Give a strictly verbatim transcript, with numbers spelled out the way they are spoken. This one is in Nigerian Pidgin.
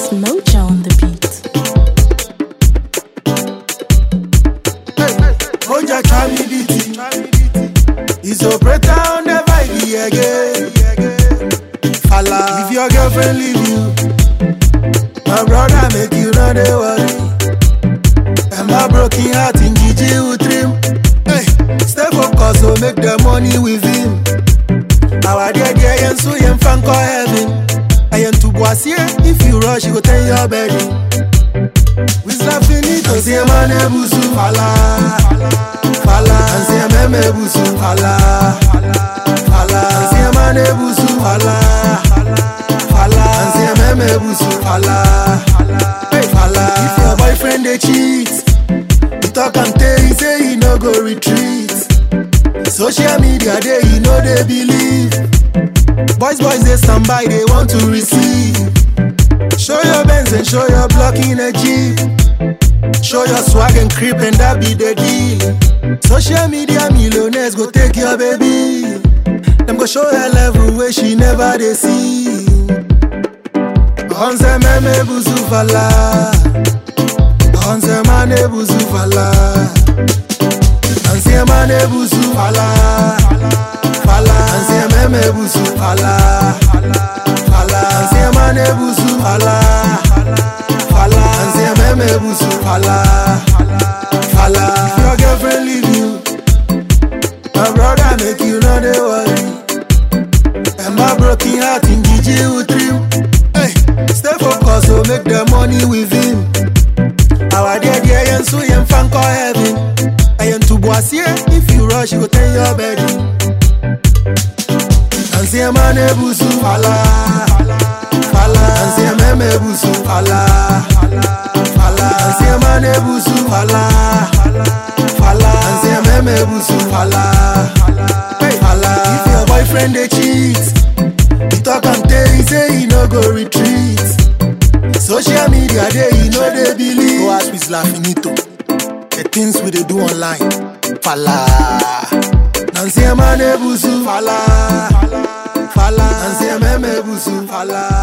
It's Mojo on the beat. Moja try me D T. He's operator on the vibe again. Fala, if your girlfriend leave you, my brother make you know they worry. And my broken heart in Gigi will trim. Hey, stay focused, so make the money with him. Our dear dear and so young fan call heaven. I am to Boisier, if you rush, you go tell your baby. We slap finito, see a man ebusu. Fala, fala, and see a meme ebusu. Fala, fala, and see a man ebusu. Fala, fala, and see a meme ebusu. Fala, fala. If your boyfriend they cheat, you talk and tell, he say he no go retreat. Social media they you know they believe. Boys boys they stand by, they want to receive. Show your Benz and show your block in a Jeep. Show your swag and creep and that be the deal. Social media millionaires go take your baby. Them go show her level where she never they see. Onze meme buzu fala, onze mane buzu fala, onze mane buzu fala, fala, onze meme buzu fala, fala, onze mane buzu fala, fala, onze meme buzu fala, fala. If your girlfriend leave you, my brother make you know they worry. And my broken heart in Gigi will trim. Stay focused, so make the money with him. Our dear dear and so young fan call heaven. I am to Boisier, if you rush, you go tell your baby. And see a man ebusu. Fala, fala, and see a meme ebusu. Fala, fala, and see a man ebusu. Fala, fala, and see a meme ebusu. Fala, fala. If your boyfriend they cheat, he talk and tell, he say he no go retreat. Social media they you know they believe. Go ask with Lafinito, the things we they do online. Fala, Nancy a man ebusu. Fala, fala, Nancy a meme ebusu. Fala.